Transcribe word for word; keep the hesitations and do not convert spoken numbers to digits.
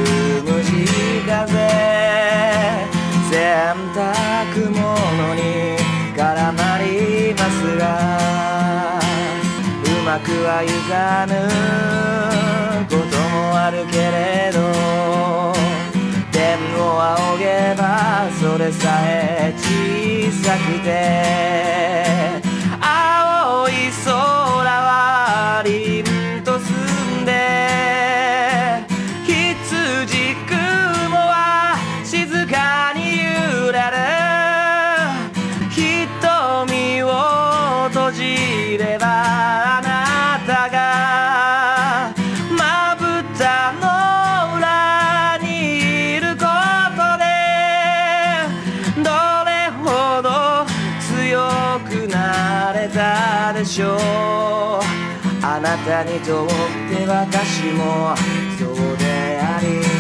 虫風洗濯物に絡まりますがうまくはいかぬこともあるけれど天を仰げばそれさえ小さくて青い空は凛と澄んで羊雲は静かに揺れる瞳を閉じればあなたがまぶたの裏にいることでどれほど強くなれたでしょうあなたにとって私もそうであり